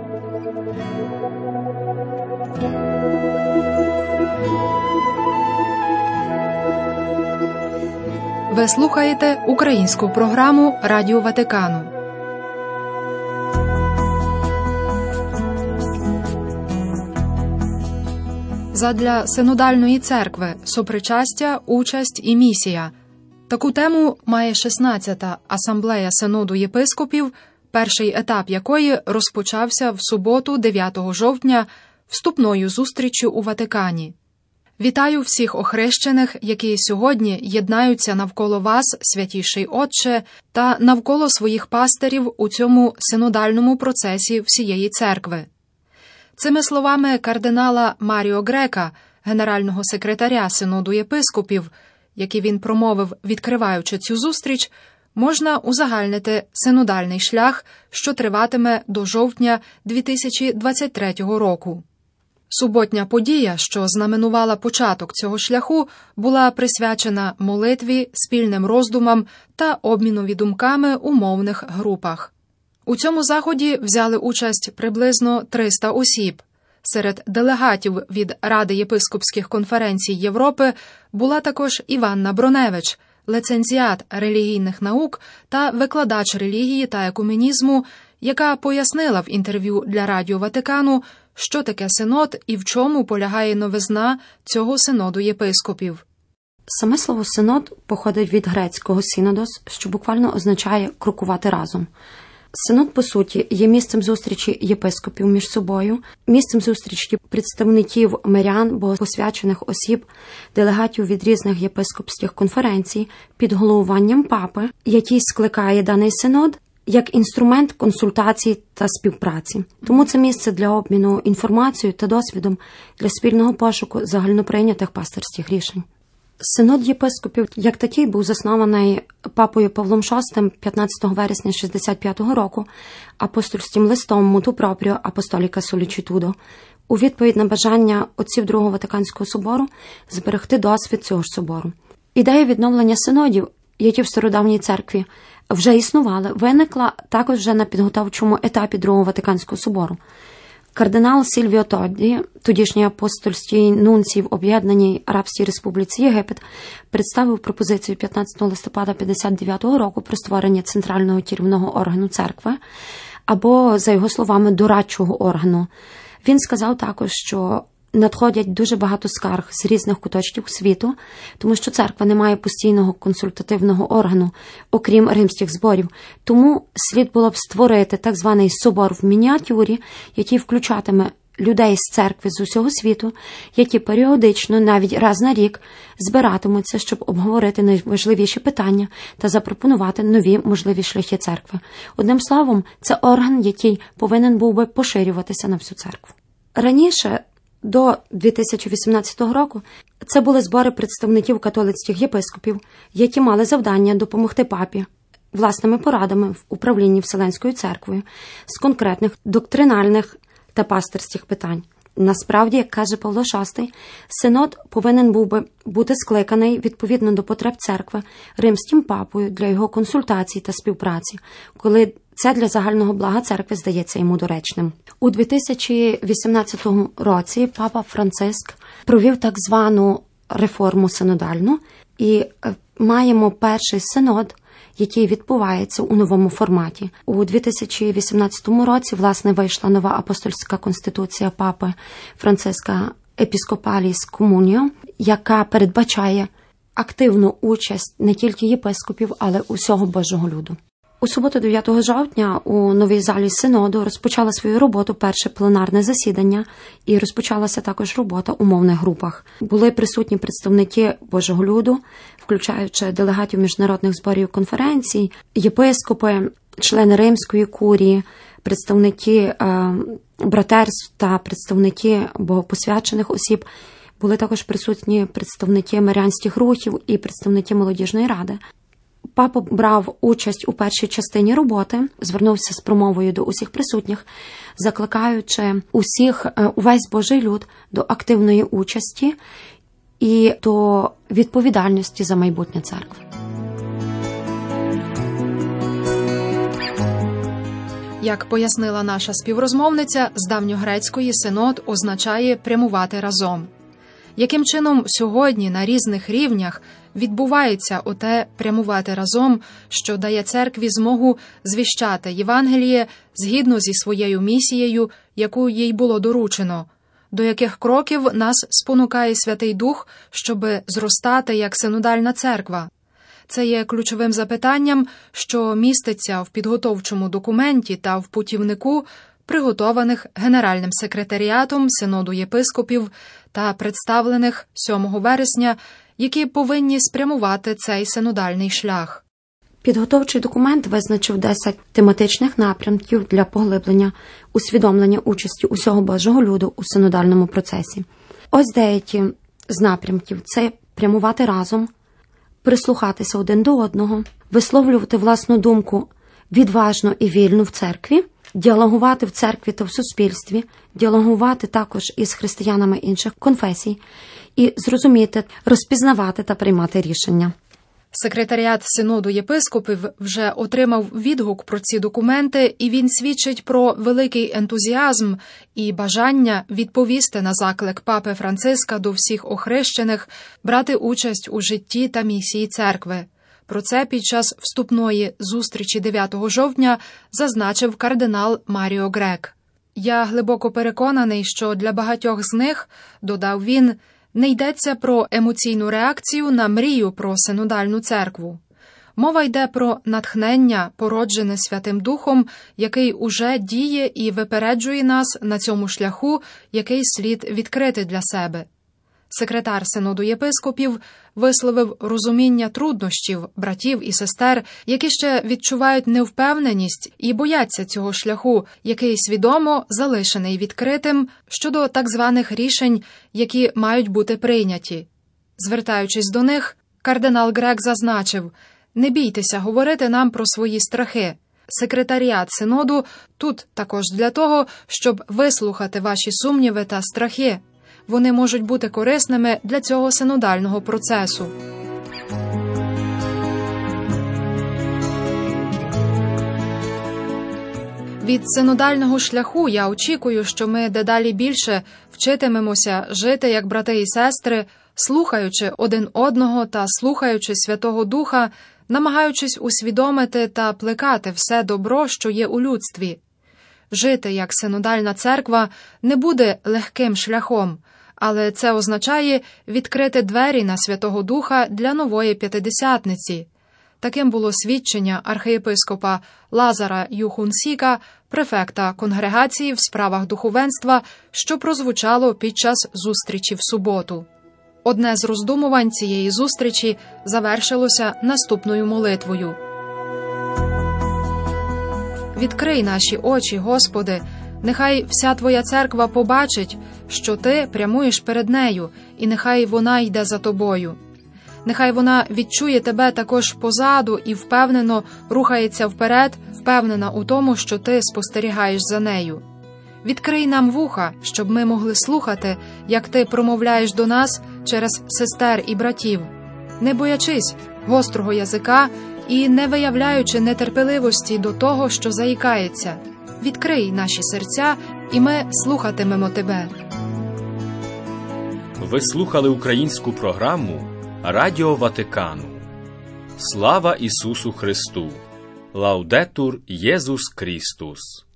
Ви слухаєте українську програму Радіо Ватикану. Задля синодальної церкви – сопричастя, участь і місія. Таку тему має 16-та асамблея Синоду єпископів, перший етап якої розпочався в суботу, 9 жовтня, вступною зустріччю у Ватикані. Вітаю всіх охрещених, які сьогодні єднаються навколо вас, святійший Отче, та навколо своїх пастирів у цьому синодальному процесі всієї церкви. Цими словами кардинала Маріо Грека, генерального секретаря Синоду єпископів, які він промовив, відкриваючи цю зустріч, можна узагальнити синодальний шлях, що триватиме до жовтня 2023 року. Суботня подія, що знаменувала початок цього шляху, була присвячена молитві, спільним роздумам та обмінові думками у мовних групах. У цьому заході взяли участь приблизно 300 осіб. Серед делегатів від Ради єпископських конференцій Європи була також Іванна Броневич, лицензіат релігійних наук та викладач релігії та екуменізму, яка пояснила в інтерв'ю для Радіо Ватикану, що таке синод і в чому полягає новизна цього синоду єпископів. Саме слово «синод» походить від грецького «синодос», що буквально означає «крокувати разом». Синод, по суті, є місцем зустрічі єпископів між собою, місцем зустрічі представників мирян, богопосвячених осіб, делегатів від різних єпископських конференцій під головуванням папи, який скликає даний синод, як інструмент консультацій та співпраці. Тому це місце для обміну інформацією та досвідом для спільного пошуку загальноприйнятих пастирських рішень. Синод єпископів як такий був заснований папою Павлом VI 15 вересня 1965 року апостольським листом «Motu proprio Apostolica Sollicitudo» у відповідь на бажання отців Другого Ватиканського собору зберегти досвід цього ж собору. Ідея відновлення синодів, які в стародавній церкві вже існували, виникла також вже на підготовчому етапі Другого Ватиканського собору. Кардинал Сільвіо Тодді, тодішній апостольський нунцій в Об'єднаній Арабській Республіці Єгипет, представив пропозицію 15 листопада 1959 року про створення центрального керівного органу церкви, або, за його словами, дорадчого органу. Він сказав також, що надходять дуже багато скарг з різних куточків світу, тому що церква не має постійного консультативного органу, окрім римських зборів. Тому слід було б створити так званий собор в мініатюрі, який включатиме людей з церкви з усього світу, які періодично, навіть раз на рік, збиратимуться, щоб обговорити найважливіші питання та запропонувати нові можливі шляхи церкви. Одним словом, це орган, який повинен був би поширюватися на всю церкву. Раніше, до 2018 року, це були збори представників католицьких єпископів, які мали завдання допомогти папі власними порадами в управлінні Вселенською церквою з конкретних доктринальних та пастирських питань. Насправді, як каже Павло VI, синод повинен був би бути скликаний відповідно до потреб церкви римським папою для його консультацій та співпраці, коли це для загального блага церкви здається йому доречним. У 2018 році папа Франциск провів так звану реформу синодальну, і маємо перший синод, який відбувається у новому форматі. У 2018 році, власне, вийшла нова апостольська конституція папи Франциска Episcopalis Communio, яка передбачає активну участь не тільки єпископів, але усього Божого люду. У суботу 9 жовтня у новій залі Синоду розпочала свою роботу перше пленарне засідання і розпочалася також робота у мовних групах. Були присутні представники Божого люду, включаючи делегатів міжнародних зборів конференцій, єпископи, члени Римської курії, представники братерств та представники богопосвячених осіб. Були також присутні представники мирянських рухів і представники молодіжної ради. Папа брав участь у першій частині роботи, звернувся з промовою до усіх присутніх, закликаючи увесь Божий люд до активної участі і до відповідальності за майбутнє церкви. Як пояснила наша співрозмовниця, з давньогрецької синод означає «прямувати разом». Яким чином сьогодні на різних рівнях відбувається оте «прямувати разом», що дає церкві змогу звіщати Євангеліє згідно зі своєю місією, яку їй було доручено, до яких кроків нас спонукає Святий Дух, щоби зростати як синодальна церква? Це є ключовим запитанням, що міститься в підготовчому документі та в путівнику, приготованих Генеральним секретаріатом Синоду єпископів та представлених 7 вересня, які повинні спрямувати цей синодальний шлях. Підготовчий документ визначив 10 тематичних напрямків для поглиблення, усвідомлення участі усього Божого люду у синодальному процесі. Ось деякі з напрямків – це прямувати разом, прислухатися один до одного, висловлювати власну думку відважно і вільно в церкві, діалогувати в церкві та в суспільстві, діалогувати також із християнами інших конфесій і зрозуміти, розпізнавати та приймати рішення. Секретаріат Синоду єпископів вже отримав відгук про ці документи, і він свідчить про великий ентузіазм і бажання відповісти на заклик Папи Франциска до всіх охрещених брати участь у житті та місії церкви. Про це під час вступної зустрічі 9 жовтня зазначив кардинал Маріо Грек. «Я глибоко переконаний, що для багатьох з них, – додав він, – не йдеться про емоційну реакцію на мрію про синодальну церкву. Мова йде про натхнення, породжене Святим Духом, який уже діє і випереджує нас на цьому шляху, який слід відкрити для себе». Секретар Синоду єпископів висловив розуміння труднощів братів і сестер, які ще відчувають невпевненість і бояться цього шляху, який свідомо залишений відкритим щодо так званих рішень, які мають бути прийняті. Звертаючись до них, кардинал Грек зазначив: «Не бійтеся говорити нам про свої страхи. Секретаріат Синоду тут також для того, щоб вислухати ваші сумніви та страхи. Вони можуть бути корисними для цього синодального процесу». Від синодального шляху я очікую, що ми дедалі більше вчитимемося жити як брати і сестри, слухаючи один одного та слухаючи Святого Духа, намагаючись усвідомити та плекати все добро, що є у людстві. Жити як синодальна церква не буде легким шляхом, але це означає відкрити двері на Святого Духа для нової П'ятидесятниці. Таким було свідчення архієпископа Лазара Юхунсіка, префекта конгрегації в справах духовенства, що прозвучало під час зустрічі в суботу. Одне з роздумувань цієї зустрічі завершилося наступною молитвою. «Відкрий наші очі, Господи, нехай вся Твоя церква побачить, що Ти прямуєш перед нею, і нехай вона йде за Тобою. Нехай вона відчує Тебе також позаду і впевнено рухається вперед, впевнена у тому, що Ти спостерігаєш за нею. Відкрий нам вуха, щоб ми могли слухати, як Ти промовляєш до нас через сестер і братів, не боячись гострого язика і не виявляючи нетерпеливості до того, що заїкається. Відкрий наші серця, і ми слухатимемо Тебе». Ви слухали українську програму Радіо Ватикану. Слава Ісусу Христу! Лаудетур Єсус Христос!